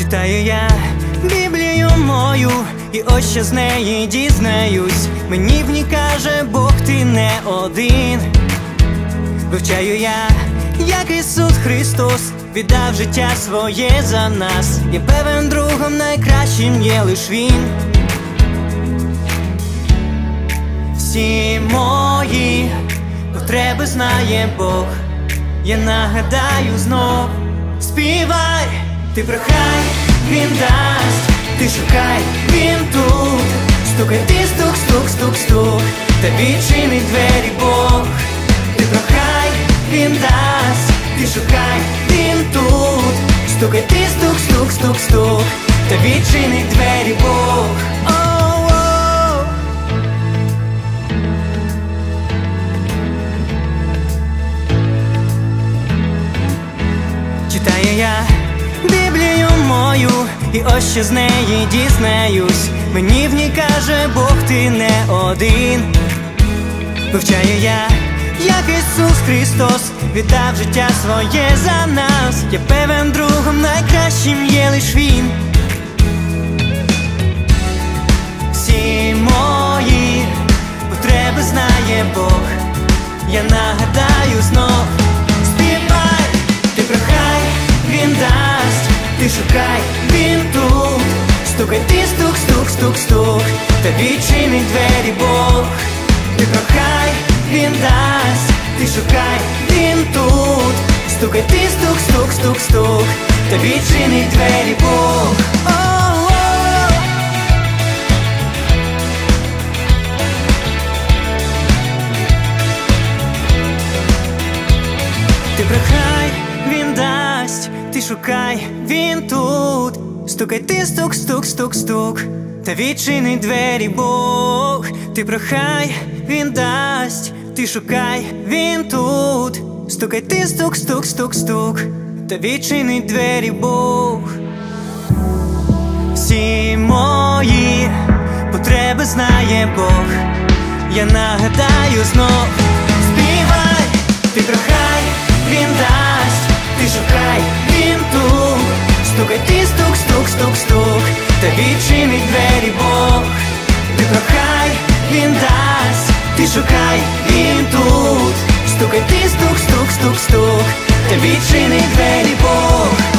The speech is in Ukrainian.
Читаю я Біблію мою, і ось що з неї дізнаюсь. Мені в ній каже Бог, ти не один. Вивчаю я, як Ісус Христос віддав життя своє за нас. Я певен, другом найкращим є лиш Він. Всі мої потреби знає Бог. Я нагадаю знов. Співай, ти прохай, Він дасть. Ти шукай, Він тут. Стукай ти, стук, стук, стук, стук, та відчинить двері Бог. Ти прохай, Він дасть. Ти шукай, Він тут. Стукай ти, стук, стук, стук, стук, та відчинить двері Бог. Читаю я Біблію мою, і ось що з неї дізнаюсь. Мені в ній каже Бог, ти не один. Вивчаю я, як Ісус Христос віддав життя своє за нас. Я певен, другом найкращим є лиш Він. Всі мої потреби знає Бог. Я нагадаю знов. Співай, ти прохай, Він дасть. Ти шукай, Він тут. Стукай ти, стук, стук, стук, стук, та відчинить двері Бог. Ти прохай, Він дасть. Ти шукай, Він тут. Стукай ти, стук, стук, стук, стук, та відчинить двері Бог. Ти прохай, Він дасть. Ти шукай, Він тут. Стукай ти, стук, стук, стук, стук, та відчинить двері Бог. Ти прохай, Він дасть. Ти шукай, Він тут. Стукай ти, стук, стук, стук, стук, та відчинить двері Бог. Всі мої потреби знає Бог. Я нагадаю знов. Співай, ти прохай, Він дасть. Ти шукай, Він тут. Стукай ти, стук, стук, стук, стук, та відчинить двері Бог. Ти прохай, Він дасть. Ти шукай, Він тут. Стукай ти, стук, стук, стук, стук, та відчинить двері Бог.